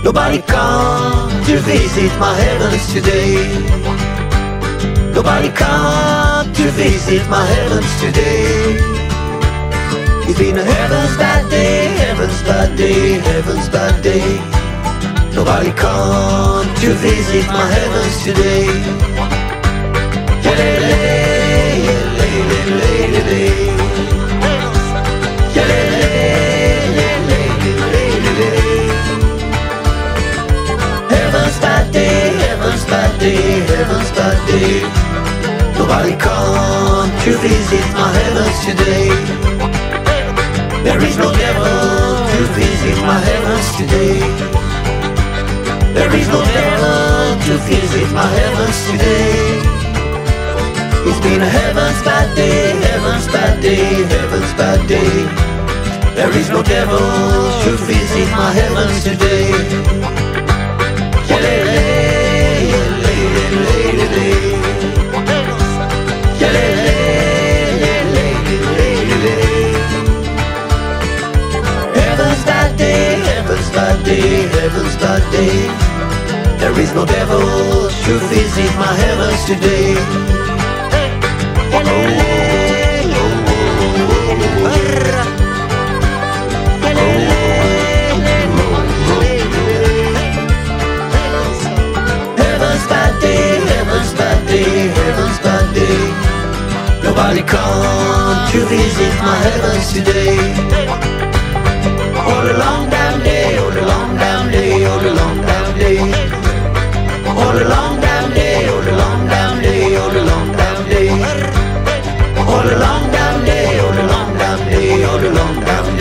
Nobody come to visit my heavens today. Nobody come to visit my heavens today. It's been a heavens bad day, heavens bad day, heavens bad day. Nobody come to visit my heavens today. Heavens bad day, heavens bad day, heavens bad day. Nobody come to visit my heavens today. There is no devil to visit my heavens today. There is no devil to visit my heavens today. It's been a heavens bad day, heavens bad day, heavens bad day. There is no devil to visit my heavens today. Heavens bad day, heavens bad day, heavens bad day. There is no devil to visit my heavens today. Heavens bad day, heavens bad day, heavens bad day. Nobody come to visit my heavens today. All the long damn day, all the long damn day, all the long damn day. All the long damn day, all the long damn day, all the long damn day. All the long damn day, all the long damn day, all the long damn day.